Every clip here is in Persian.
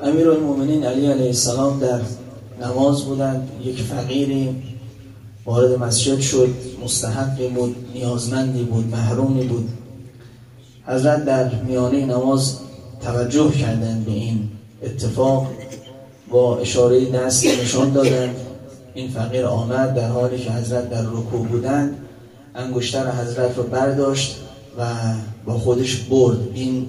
امیرالمومنین علی علیه السلام در نماز بودند، یک فقیری وارد مسجد شد، مستحقی بود، نیازمندی بود، محرومی بود. حضرت در میانه نماز توجه کردند به این اتفاق، با اشاره دست نشان دادند. این فقیر آمد، در حالی که حضرت در رکوع بودند انگشتر حضرت رو برداشت و با خودش برد. این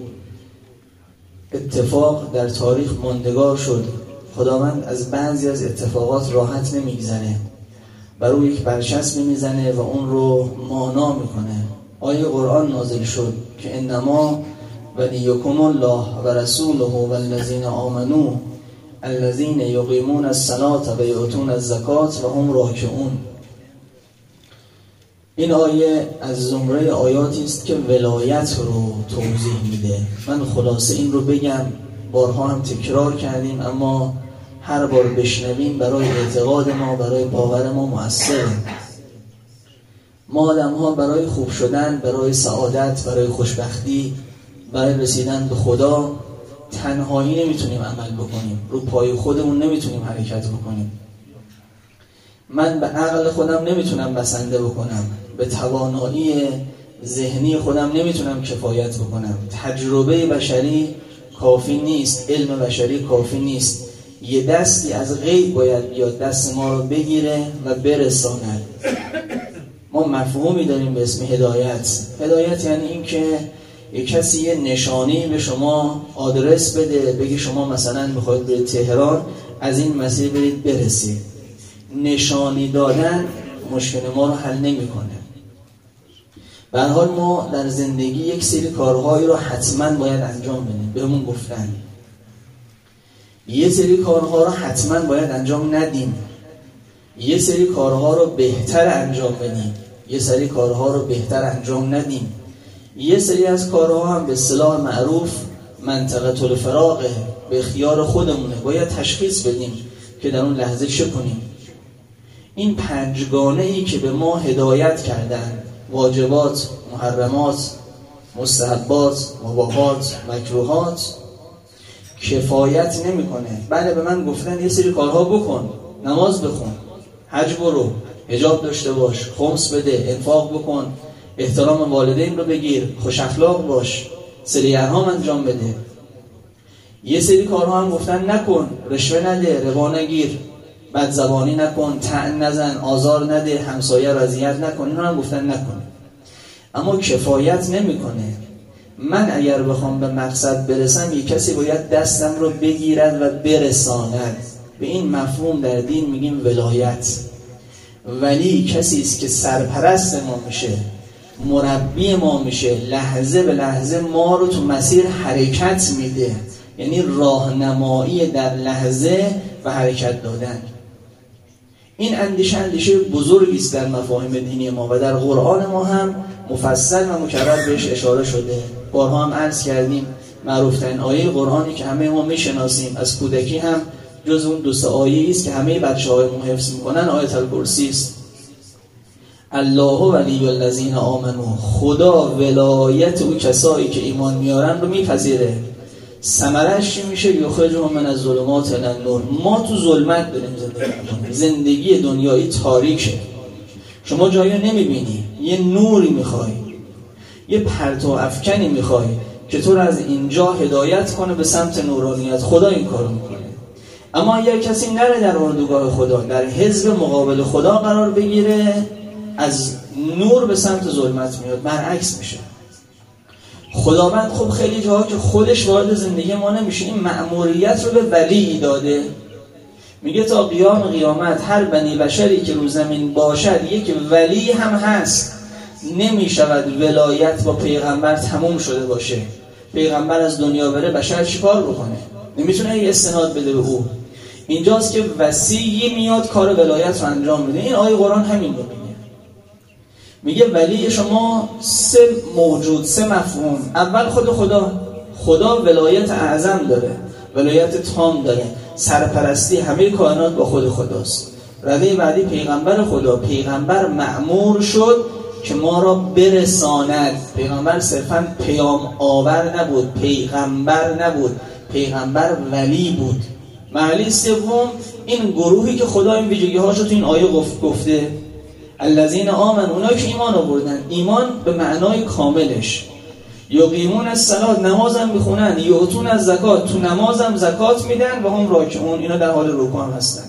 اتفاق در تاریخ ماندگار شد. خداوند از بعضی از اتفاقات راحت نمیگذره، بر او یک برچسب میزنه و اون رو مانا میکنه. آیه قرآن نازل شد که انما ولیکم الله و رسوله والذین آمنوا الذین یقیمون الصلاة و یؤتون الزکاة و هم راکعون. این آیه از زمره آیاتی است که ولایت رو توضیح میده. من خلاصه این رو بگم، بارها هم تکرار کردیم، اما هر بار بشنویم برای اعتقاد ما، برای باور ما مؤثره. ما آدم ها برای خوب شدن، برای سعادت، برای خوشبختی، برای رسیدن به خدا تنهایی نمیتونیم عمل بکنیم، رو پای خودمون نمیتونیم حرکت بکنیم. من به عقل خودم نمیتونم بسنده بکنم، به توانایی ذهنی خودم نمیتونم کفایت بکنم. تجربه بشری کافی نیست، علم بشری کافی نیست. یه دستی از غیب باید بیاد دست ما رو بگیره و برساند. ما مفهومی داریم به اسم هدایت. هدایت یعنی این که یک کسی یه نشانی به شما آدرس بده، بگی شما مثلا میخواید برید تهران، از این مسیر برید برسید. نشانی دادن مشکل ما رو حل نمیکنه. به هر حال ما در زندگی یک سری کارهایی رو حتما باید انجام بدیم. بهمون گفتن یه سری کارها رو حتما باید انجام ندیم، یه سری کارها رو بهتر انجام بدیم، یه سری کارها رو بهتر انجام ندیم. یه سری از کارها هم به اصطلاح معروف منطقه الفراغه، به اختیار خودمونه، باید تشخیص بدیم که در اون لحظه چه کنیم. این پنجگانه ای که به ما هدایت کردن، واجبات، محرمات، مستحبات، مباحات، مکروهات، کفایت نمیکنه. بله به من گفتن یه سری کارها بکن، نماز بخون، حج برو، حجاب داشته باش، خمس بده، انفاق بکن، احترام والدین رو بگیر، خوش اخلاق باش، صله ارحام انجام بده. یه سری کارها هم گفتن نکن، رشوه نده، ربا نگیر، بدزبانی نکن، طعن نزن، آزار نده، همسایه رو اذیت نکن. اینا هم گفتن نکن، اما کفایت نمیکنه. من اگر بخوام به مقصد برسم، یک کسی باید دستم رو بگیرد و برساند. به این مفهوم در دین میگیم ولایت. ولی کسی است که سرپرست ما میشه، مربی ما میشه، لحظه به لحظه ما رو تو مسیر حرکت میده، یعنی راهنمایی در لحظه و حرکت دادن. این اندیشه بزرگی است در مفاهیم دینی ما و در قرآن ما هم مفصل و مکرر بهش اشاره شده. بارها هم عرض کردیم معروفترین آیه قرآنی که همه ما میشناسیم از کودکی هم جز اون 2 آیه است که همه بچه‌های ما حفظ میکنن، آیه الکرسی است. الله ولی الذین آمنوا، خدا ولایت او کسایی که ایمان میارن رو میپذیره. ثمرش چی میشه؟ یخرجهم من الظلمات الی النور. ما تو ظلمت داریم زندگی میکنیم، زندگی دنیایی تاریکه، شما جایی نمیبینی. یه نوری میخوای، یه پرتو افکنی میخوای که تو رو از اینجا هدایت کنه به سمت نورانیت. خدا این کارو میکنه. اما اگر کسی نره در اردوگاه خدا، در حزب مقابل خدا قرار بگیره، از نور به سمت ظلمت میاد، برعکس میشه. خداوند خب خیلی جاها که خودش وارد زندگی ما نمیشه، این مأموریت رو به ولی داده. میگه تا قیامت هر بنی بشری که رو زمین باشد یک ولی هم هست. نمیشود ولایت با پیغمبر تموم شده باشه. پیغمبر از دنیا بره بشر چیکار بکنه؟ نمیتونه یه استناد بده به او. اینجاست که وصی میاد کار ولایت رو انجام میده. این آیه قرآن همین رو میگه ولی شما 3 موجود، 3 مفهوم. اول خدا ولایت اعظم داره، ولایت تام داره، سرپرستی همه کائنات با خود خداست. رده بعدی پیغمبر خدا. پیغمبر مأمور شد که ما را برساند. پیغمبر صرفاً پیام آور نبود، پیغمبر نبود، پیغمبر ولی بود. مرحله سوم این گروهی که خدا این ویژگی هاشو تو این آیه گفته، الذین آمنوا، اونایی که ایمان آوردن، ایمان به معنای کاملش، یقیمون الصلاة، نمازم میخونن، یؤتون الزکات، تو نمازم زکات میدن، و هم راکعون، اینا در حال رکوع هم هستن.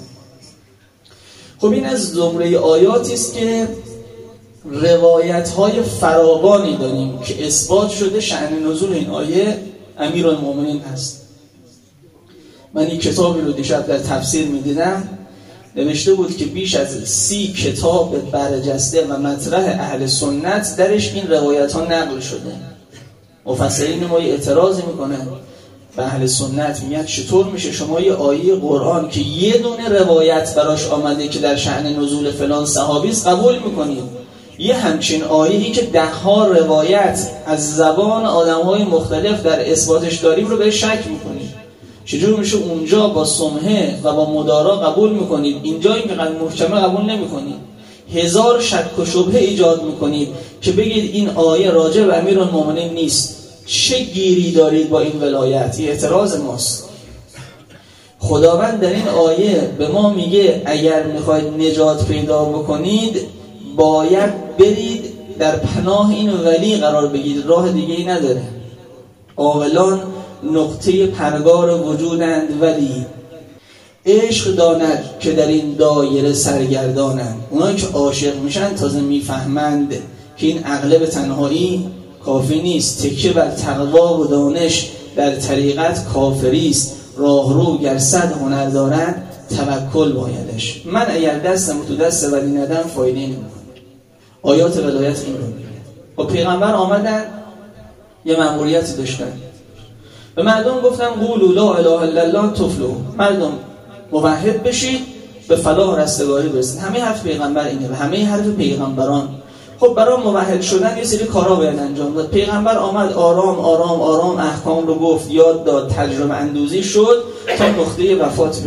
خب این از زمره آیاتی است که روایت‌های فراوانی داریم که اثبات شده شأن نزول این آیه امیرالمومنین هست. من این کتابی رو دیشب در تفسیر می‌دیدم، نوشته بود که بیش از 30 کتاب برجسته و مطرح اهل سنت درش این روایت‌ها نقل شده. مفسرین ما اعتراضی میکنن به اهل سنت، میگن چطور میشه شما یه آیه قرآن که یه دونه روایت براش آمده که در شأن نزول فلان صحابی است قبول میکنید، یه همچین آیه‌ای که 10 روایت از زبان آدم‌های مختلف در اثباتش داریم رو به شک میکنید؟ چجور میشه اونجا با سمحه و با مدارا قبول میکنید، اینجا این قدر محکمه قبول نمیکنید؟ 1000 شک و شبهه ایجاد میکنید که بگید این آیه راجع به امیرالمومنین نیست. چه گیری دارید با این ولایت؟ این اعتراض ماست. خداوند در این آیه به ما میگه اگر میخواید نجات پیدا بکنید باید برید در پناه این ولی قرار بگیرید، راه دیگه ای نداره. عاقلان نقطه پرگار وجودند، ولی عشق داند که در این دایره سرگردانند. اونایی که عاشق میشن تازه میفهمند که این عقل به تنهایی کافی نیست، تکیه بر تقوا و دانش در طریقت کافری است، راهرو گر 100 هنر دارد توکل بایدش. من اگر دستم تو دست ولی ندم فایده نمیکنه. آیات ولایت این رو میگه. با پیغمبر آمدن یه مأموریتی داشتن، به مردم گفتن قولوا لا اله الا الله تفلحوا، مردم موحد بشید به فلاح رستگاری برسید. همه حرف پیغمبر اینه و همه حرف پیغمبران. خب برای موحد شدن یه سری کارا باید انجام داد. پیغمبر آمد آرام آرام آرام احکام رو گفت، یاد داد، تجربه اندوزی شد تا نقطه وفات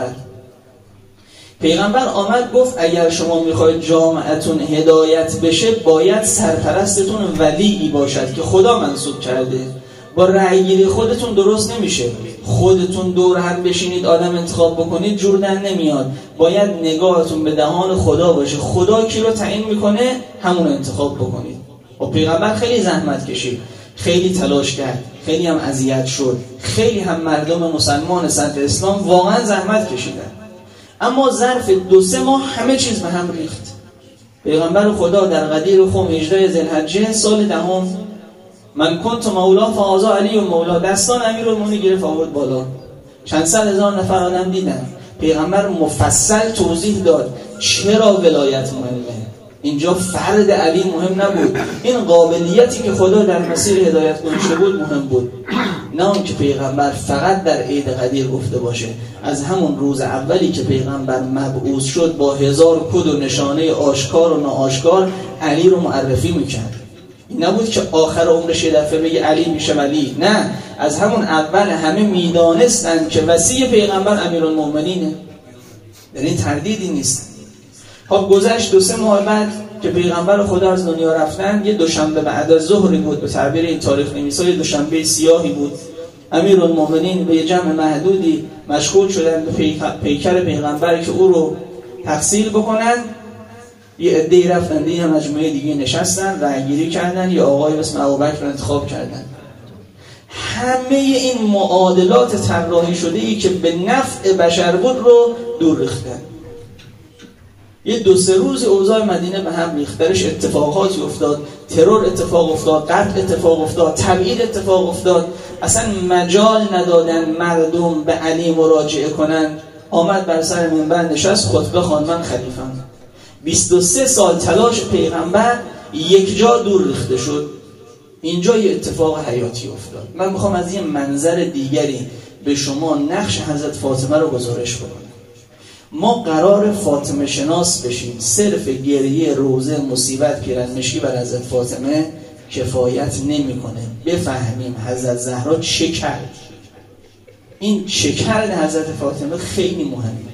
پیغمبر آمد گفت اگر شما میخواید جامعتون هدایت بشه باید سرپرستتون ولیی باشد که خدا منصوب کرده. با رأیگیری خودتون درست نمیشه. خودتون دور هم بشینید آدم انتخاب بکنید جور در نمیاد. باید نگاهتون به دهان خدا باشه. خدا کی رو تعیین میکنه همون انتخاب بکنید. و پیغمبر خیلی زحمت کشید، خیلی تلاش کرد، خیلی هم اذیت شد، خیلی هم مردم مسلمان صدر اسلام واقعا زحمت کشیدن. اما ظرف 2-3 ماه همه چیز به هم ریخت. پیغمبر خدا در غدیر خم 18 ذوالحجه سال 10 من کنت مولا فهذا علی مولا، دستان امیرالمومنین گرفت آورد بالا. چند صد هزار نفر آدم دیدن. پیغمبر مفصل توضیح داد چرا ولایت مهمه. اینجا فرد علی مهم نبود، این قابلیتی که خدا در مسیر هدایت گذاشته بود مهم بود. نه اون که پیغمبر فقط در عید قدیر گفته باشه. از همون روز اولی که پیغمبر مبعوث شد با 1000 کد و نشانه آشکار و ناآشکار علی رو معرفی میکرد. این نبود که آخر عمرش یه دفعه بگه علی میشه ولی، نه، از همون اول همه میدانستن که وصی پیغمبر امیرالمومنینه. در این تردیدی نیست. خب گذشت 2-3 ماه بعد که پیغمبر خدا از دنیا رفتن، یه دوشنبه بعد از ظهری بود، به تعبیر این تاریخ نویسا یه دوشنبه سیاهی بود. امیرالمومنین به یه جمع محدودی مشغول شدن به پیکر پیغمبر که او رو تغسیل بکنن. یه عده‌ای رفتن یه مجموعه دیگه نشستن، رأی‌گیری کردن، یه آقای اسم ابوبکر رو انتخاب کردن. همه این معادلات طراحی شده‌ای که به نفع بشر بود رو دور ریختن. یه 2-3 روز اوضاع مدینه به هم ریخت، درش اتفاقاتی افتاد، ترور اتفاق افتاد، قتل اتفاق افتاد، تبعید اتفاق افتاد. اصلا مجال ندادن مردم به علی مراجعه کنن. آمد بر سر منبر نشست، خطبه خواند من خلیفه‌ام. 23 سال تلاش پیغمبر یک جا دور ریخته شد. اینجا یه اتفاق حیاتی افتاد. من میخوام از یه منظر دیگری به شما نقش حضرت فاطمه رو گزارش کنم. ما قرار فاطمه شناس بشیم. صرف گریه روزه مصیبت پیرنمشکی بر حضرت فاطمه کفایت نمیکنه. بفهمیم حضرت زهرا چه کرد. این چه کرد حضرت فاطمه خیلی مهمه.